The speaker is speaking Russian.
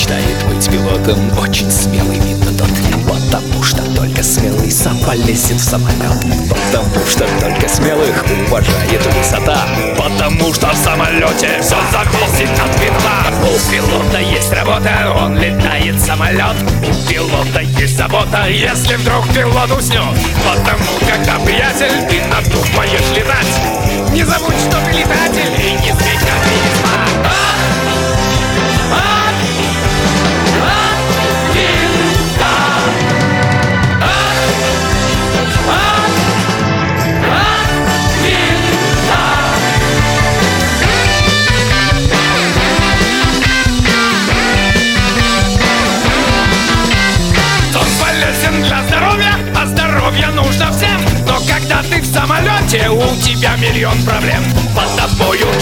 мечтает быть пилотом. Очень смелый видно тот, потому что только смелый сам полезет в самолет. Потому что только смелых уважает высота. Потому что в самолете все зависит от винта. У пилота есть работа, он летает самолет. У пилота есть забота, если вдруг пилот уснет. Потому когда, приятель, ты над думаешь летать, не забудь, что ты летатель, и не сбить оптимизма. Для здоровья, а здоровье нужно всем. Но когда ты в самолете, у тебя миллион проблем. Под тобою